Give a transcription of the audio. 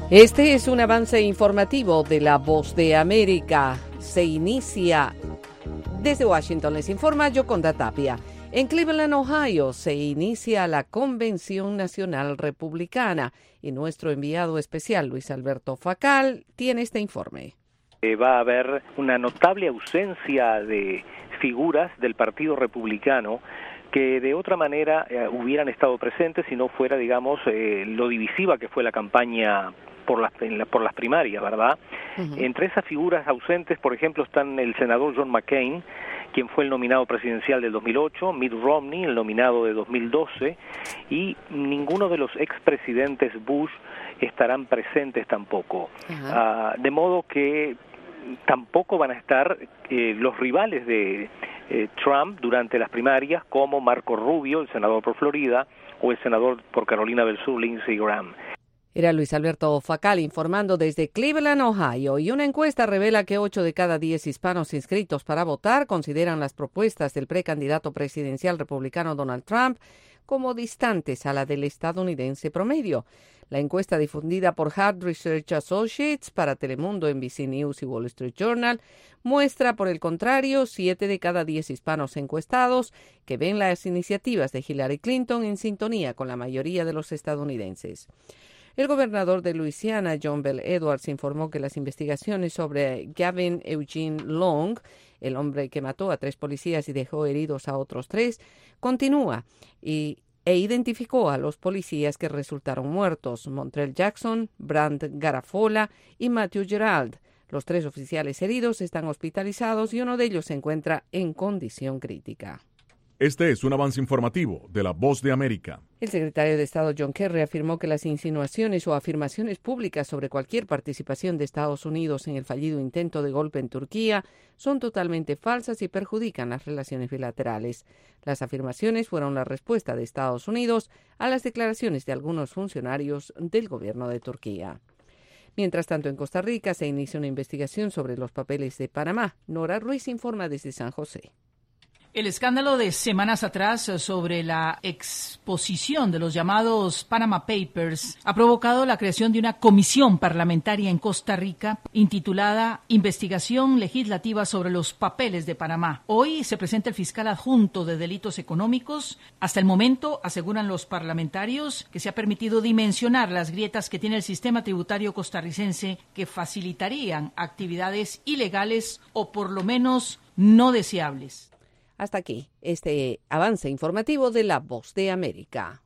Este es un avance informativo de La Voz de América. Se inicia desde Washington, les informa Yoconda Tapia. En Cleveland, Ohio, se inicia la Convención Nacional Republicana y nuestro enviado especial, Luis Alberto Facal, tiene este informe. Va a haber una notable ausencia de figuras del Partido Republicano que de otra manera hubieran estado presentes si no fuera, digamos, lo divisiva que fue la campaña por las primarias, ¿verdad? Uh-huh. Entre esas figuras ausentes, por ejemplo, están el senador John McCain, quien fue el nominado presidencial del 2008, Mitt Romney, el nominado de 2012, y ninguno de los expresidentes Bush estarán presentes tampoco. Uh-huh. De modo que tampoco van a estar los rivales de Trump durante las primarias, como Marco Rubio, el senador por Florida, o el senador por Carolina del Sur, Lindsey Graham. Era Luis Alberto Facal informando desde Cleveland, Ohio, y una encuesta revela que 8 de cada 10 hispanos inscritos para votar consideran las propuestas del precandidato presidencial republicano Donald Trump como distantes a la del estadounidense promedio. La encuesta difundida por Hard Research Associates para Telemundo, NBC News y Wall Street Journal muestra, por el contrario, 7 de cada 10 hispanos encuestados que ven las iniciativas de Hillary Clinton en sintonía con la mayoría de los estadounidenses. El gobernador de Luisiana, John Bel Edwards, informó que las investigaciones sobre Gavin Eugene Long, el hombre que mató a 3 policías y dejó heridos a otros 3, continúa e identificó a los policías que resultaron muertos: Montrell Jackson, Brant Garafola y Matthew Gerald. Los 3 oficiales heridos están hospitalizados y uno de ellos se encuentra en condición crítica. Este es un avance informativo de La Voz de América. El secretario de Estado John Kerry afirmó que las insinuaciones o afirmaciones públicas sobre cualquier participación de Estados Unidos en el fallido intento de golpe en Turquía son totalmente falsas y perjudican las relaciones bilaterales. Las afirmaciones fueron la respuesta de Estados Unidos a las declaraciones de algunos funcionarios del gobierno de Turquía. Mientras tanto, en Costa Rica se inicia una investigación sobre los papeles de Panamá. Nora Ruiz informa desde San José. El escándalo de semanas atrás sobre la exposición de los llamados Panama Papers ha provocado la creación de una comisión parlamentaria en Costa Rica intitulada Investigación Legislativa sobre los Papeles de Panamá. Hoy se presenta el fiscal adjunto de delitos económicos. Hasta el momento, aseguran los parlamentarios, que se ha permitido dimensionar las grietas que tiene el sistema tributario costarricense que facilitarían actividades ilegales o por lo menos no deseables. Hasta aquí este avance informativo de La Voz de América.